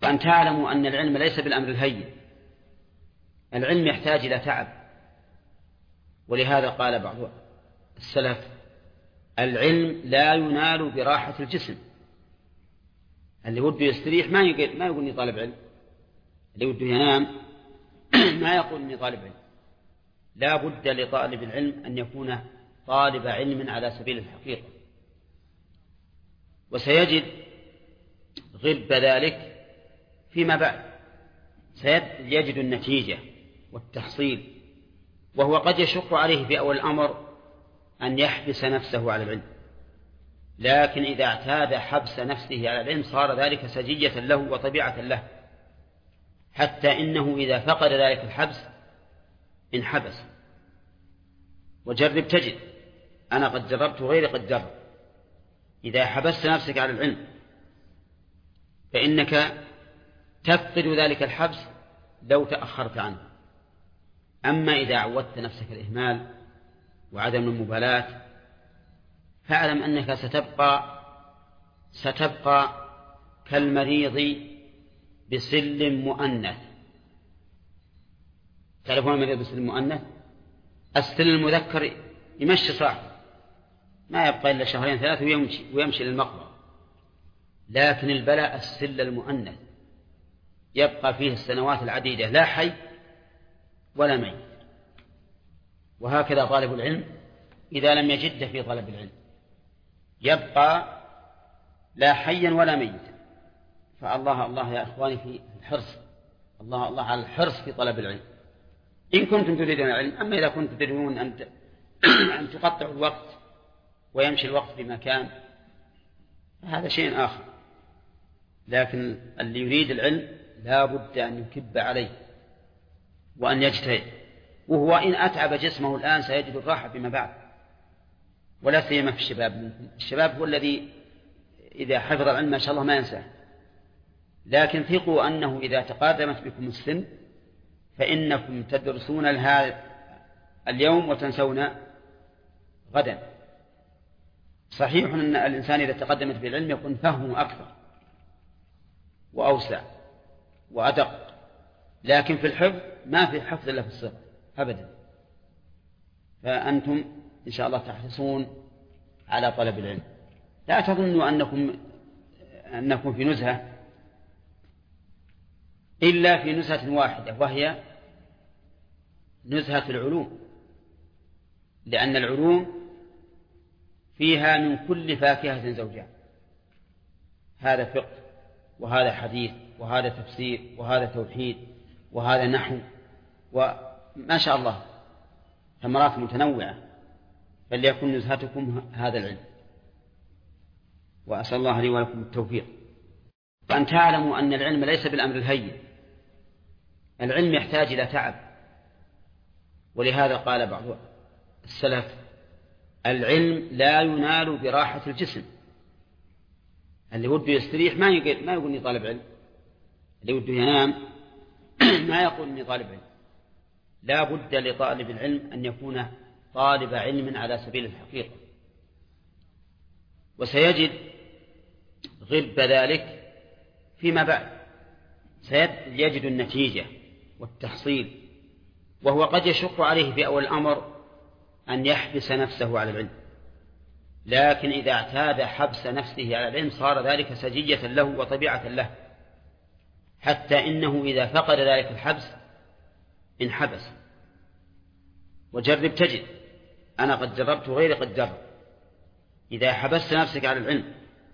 وأن تعلموا أن العلم ليس بالأمر الهين، العلم يحتاج إلى تعب. ولهذا قال بعض السلف: العلم لا ينال براحة الجسم. اللي وده يستريح ما يقول إني طالب علم، اللي وده ينام ما يقول إني طالب علم. لا بد لطالب العلم أن يكون طالب علم على سبيل الحقيقة، وسيجد غب ذلك فيما بعد، سيجد النتيجة والتحصيل. وهو قد يشق عليه في أول الأمر أن يحبس نفسه على العلم، لكن إذا اعتاد حبس نفسه على العلم صار ذلك سجية له وطبيعة له، حتى إنه إذا فقد ذلك الحبس انحبس. وجرب تجد، أنا قد جربت وغيري قد جرب. إذا حبست نفسك على العلم فإنك تفقد ذلك الحبس لو تأخرت عنه. أما إذا عودت نفسك الإهمال وعدم المبالاة فاعلم أنك ستبقى كالمريض بسل مؤنث. تعرفون المريض بسل مؤنث؟ السل المذكر يمشي صاحبه، ما يبقى إلا 2-3 ويمشي للمقبرة. لكن البلاء السل المؤنث يبقى فيه السنوات العديدة لا حي ولا ميت. وهكذا طالب العلم إذا لم يجد في طلب العلم يبقى لا حيا ولا ميتا. فالله الله يا إخواني في الحرص، الله الله على الحرص في طلب العلم إن كنتم تريدون العلم. أما إذا كنتم تريدون أن تقطعوا الوقت ويمشي الوقت في مكان هذا شيء آخر. لكن اللي يريد العلم لا بد أن يكب عليه وأن يجتهد. وهو إن أتعب جسمه الآن سيجد الراحة فيما بعد، ولا سيما في الشباب. الشباب هو الذي إذا حفظ العلم ما شاء الله ما ينساه. لكن ثقوا أنه إذا تقادمت بكم السن فإنكم تدرسون اليوم وتنسون غدا. صحيح أن الإنسان إذا تقدمت بالعلم يكون فهمه أكثر وأوسع وأدق، لكن في الحفظ ما في حفظ إلا في الصغر أبدا. فأنتم إن شاء الله تحرصون على طلب العلم. لا تظنوا أنكم في نزهة إلا في نزهة واحدة، وهي نزهة العلوم، لأن العلوم فيها من كل فاكهة زوجان. هذا فقه وهذا حديث وهذا تفسير وهذا توحيد وهذا نحو، وما شاء الله ثمرات متنوعة. فليكن نزهتكم هذا العلم، وأسأل الله لي ولكم التوفيق. وأن تعلموا أن العلم ليس بالأمر الهين، العلم يحتاج إلى تعب. ولهذا قال بعض السلف: العلم لا ينال براحة الجسم. اللي وده يستريح ما يقول إني طالب علم، اللي وده ينام ما يقول إني طالب علم. لا بد لطالب العلم أن يكون طالب علم على سبيل الحقيقة، وسيجد غب ذلك فيما بعد، سيجد النتيجة والتحصيل. وهو قد يشق عليه في أول الأمر أن يحبس نفسه على العلم، لكن إذا اعتاد حبس نفسه على العلم صار ذلك سجية له وطبيعة له، حتى إنه إذا فقد ذلك الحبس انحبس. وجرب تجد، أنا قد جربت وغيري قد جرب. إذا حبست نفسك على العلم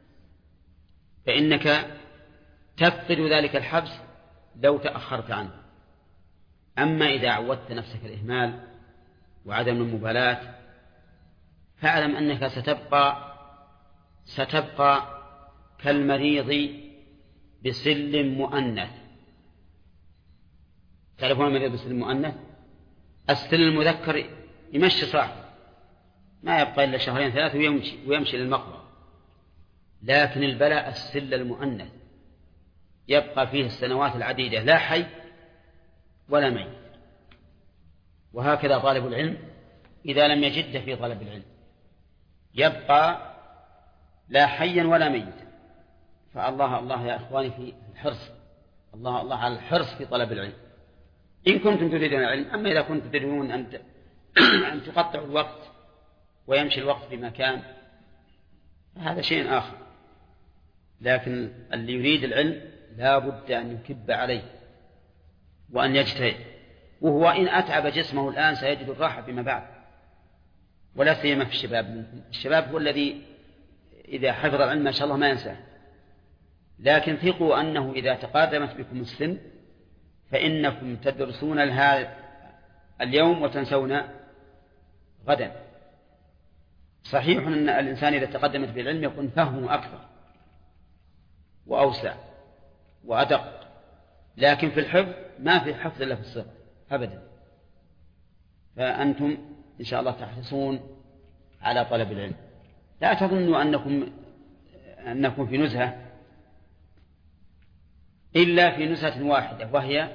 فإنك تفقد ذلك الحبس لو تأخرت عنه. أما إذا عودت نفسك الإهمال وعدم المبالاة فاعلم أنك ستبقى كالمريض بسل مؤنث. تعرفون المريض بسل مؤنث؟ السل المذكر يمشي صاحبه، ما يبقى إلا 2-3 ويمشي للمقبرة. لكن البلاء السل المؤنث يبقى فيه السنوات العديدة لا حي ولا ميت. وهكذا طالب العلم إذا لم يجد في طلب العلم يبقى لا حيا ولا ميتا. فالله الله يا إخواني في الحرص، الله الله على الحرص في طلب العلم إن كنتم تريدون العلم. أما إذا كنتم تريدون أن تقطعوا الوقت ويمشي الوقت في مكان هذا شيء آخر. لكن اللي يريد العلم لا بد أن يكب عليه وأن يجتهد، وهو إن أتعب جسمه الآن سيجد الراحة فيما بعد، ولا سيما في الشباب منكم. الشباب هو الذي إذا حفظ العلم ما شاء الله ما ينساه، لكن ثقوا أنه إذا تقادمت بكم السن فإنكم تدرسون اليوم وتنسون غدا. صحيح أن الإنسان إذا تقدمت بالعلم يكون فهمه أكثر وأوسع وأدق، لكن في الحفظ ما في حفظ إلا في الصغر أبدا. فأنتم إن شاء الله تحرصون على طلب العلم. لا تظنوا أنكم في نزهة إلا في نزهة واحدة، وهي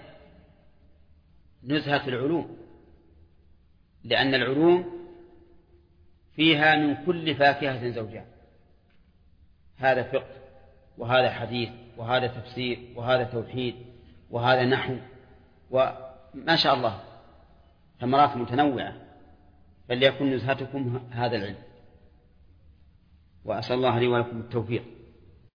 نزهة العلوم، لأن العلوم فيها من كل فاكهة زوجان، هذا فقه وهذا حديث وهذا تفسير وهذا توحيد وهذا نحو، وما شاء الله ثمرات متنوعة. فليكن نزهتكم هذا العلم، وأسأل الله لي ولكم التوفيق.